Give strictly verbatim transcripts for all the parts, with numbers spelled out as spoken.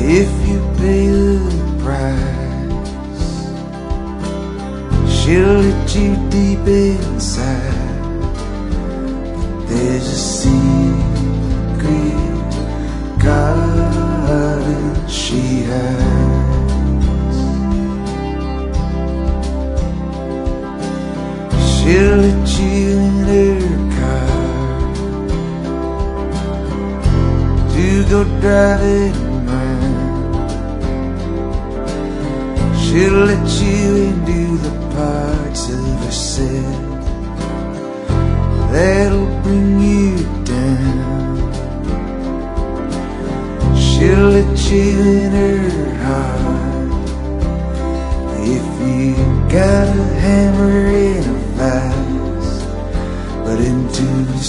If you pay the price, she'll let you deep inside. But there's a secret garden she hides. She'll let you in her car to go driving around. She'll let you into the parts of herself that'll bring you down. She'll let you in her heart if you got a hammer and a vise, but into the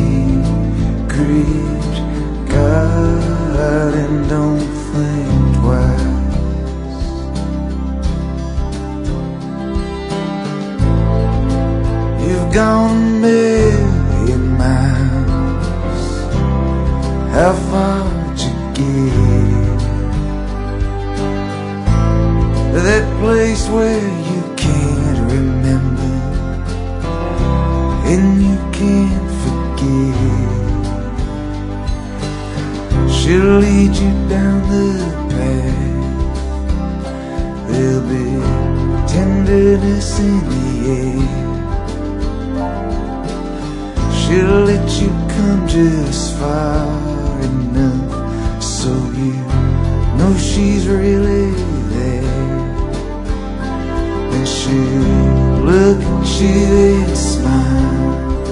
secret garden, don't think twice. You've gone a million miles. How far'd you get? That place where you can't remember and you can't forget. She'll lead you down the path. There'll be tenderness in the air. She'll let you come just far enough so you know she's really there. And she'll look at you and smile,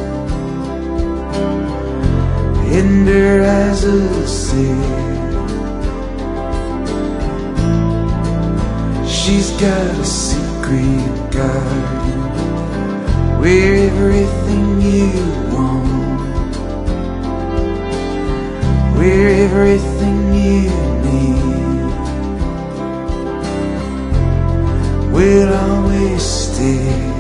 and her eyes will say she's got a secret garden where everything you want, where everything you need will always stay.